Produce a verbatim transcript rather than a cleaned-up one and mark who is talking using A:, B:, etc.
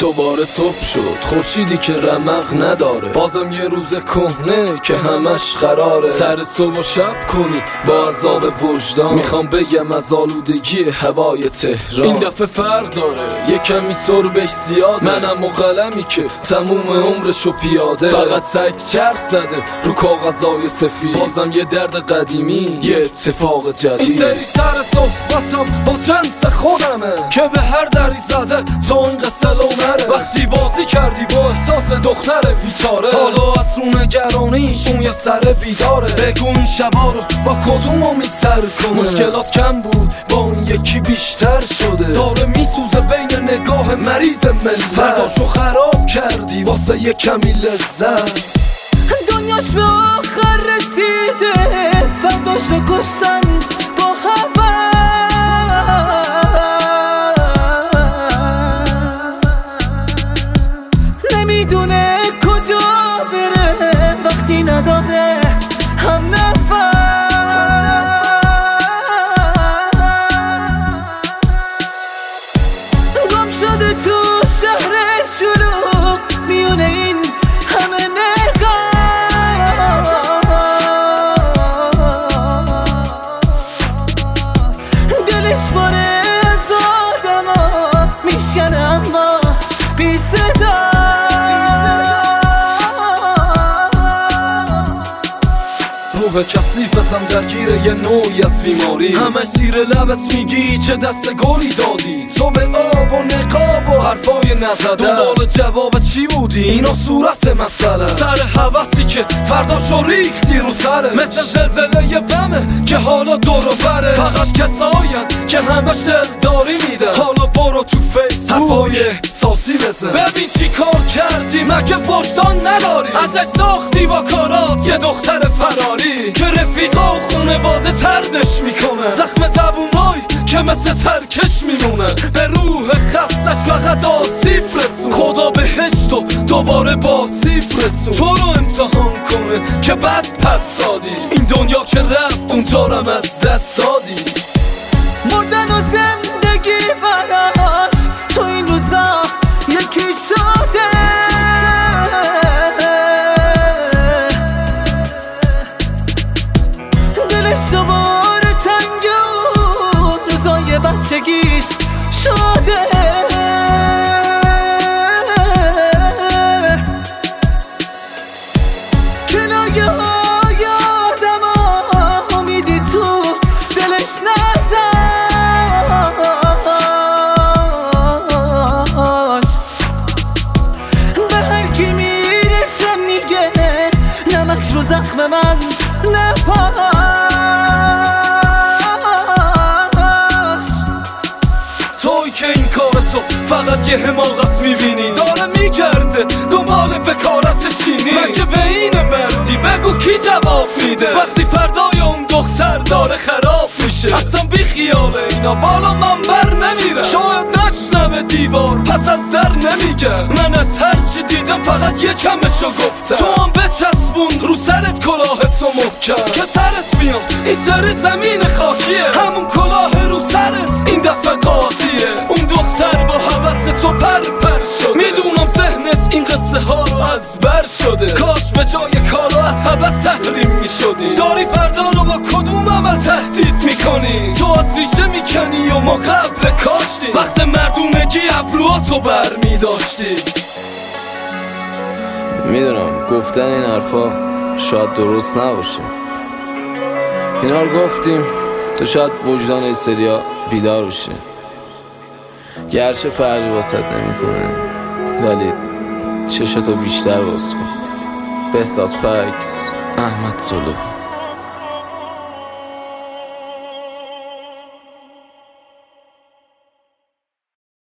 A: دوباره صبح شد، خورشیدی که رمق نداره، بازم یه روز کهنه که همش قراره سر صبح و شب کنی با عذاب وجدان. میخوام بگم از آلودگی هوای تهران این دفعه فرق داره، یه کمی سربش زیاده، منم و قلمی که تموم عمرشو پیاده فقط سگ چرخ زده رو کاغذای سفید. بازم یه درد قدیمی، یه اتفاق جدید. این سری سر صحبتم با جنس خودمه که به هر دری زده تا این قصه لو نره. وقتی بازی کردی با احساس دختر بیچاره، حالا از رو نگرانیش اون یه سر بیداره. بگو این شبا رو با کدوم امید سر کنه؟ مشکلات کم بود با اون یکی بیشتر شده، داره میسوزه بین نگاه مریض ملت. فرداشو خراب کردی واسه یه کمی لذت،
B: دنیاش به آخر رسیده، فرداشو کشتن با هوا. نمیدونه کجا بره وقتی نداره هم نفس. گم شده تو شهر شلوغ میونه این همه نگاه. دلش باره از آدم ها میشکنه اما بی صدا.
A: روح کثیفتم درگیر یه نوعی از بیماری، همه زیر لبت میگی چه دست گلی دادی. تو به آب و نقاب و حرفای نزده، دنبال جواب چی بودی؟ اینا صورت مسئله، سر حوثی که فرداشو ریختی رو سره، مثل زلزله یه بمه که حالا دورو بره. فقط کساین که همش دلداری میدن، حالا برو تو فیس حرفای احساسی بزن. ببین چی کار کردی، مگه وجدان نداری؟ ازش ساختی با کارات یه دختر فراری که رفیقا و خونواده تردش میکنه. زخم زبونای که مثل ترکش میمونه، به روح خستش فقط آسیب رسون. خدا بهشت و دوباره با سیب رسون. تو رو امتحان کنه که بد پس دادی، این دنیا که رفت اونجارم از دست دادی.
B: مردن و زندگی براش تو این روزا یکی شده. دلش دوباره تنگ و روزای بچگیش شده. کنایه های آدم ها امیدی تو دلش نذاشت. به هر کی میرسه میگه نمک رو زخم من نپاش.
A: توی که این کار تو فقط یه حماقت میبینی، داره میگرده دنبال بکارت چینی. مگه به این مردی بگو کی جواب میده وقتی فردای اون دختر داره خراب میشه؟ اصلا بی خیال اینا بالا من بر نمیره، شاید نشنوه دیوار پس از در نمیگن. من از هرچی دیدم فقط یه کمشو گفتم، تو هم بچسبون رو سرت کلاه تو محکم که سرت میاد این سر زمین خاکیه. همون کلاه رو سرت این دفعه قاضیه. اون دختر با حوث تو پر پر شده، میدونم ذهنت این قصه ها رو از بر شده. کاش به جای کالا از حوث تحریم میشدی. داری فردا رو با کدوم عمل تهدید میکنی؟ تو از ریشه میکنی و ما قبل کاشتی، وقت مردونگی ابروهاتو بر میداشتی.
C: میدونم گفتن این حرفا شاید درست نباشه، اینا رو گفتیم تو شاید وجدان این سریا بیدار بشه، گرچه فرقی واسط نمیکنه، ولی چشتو بیشتر باز کن. بهزاد پکس، احمد سلو.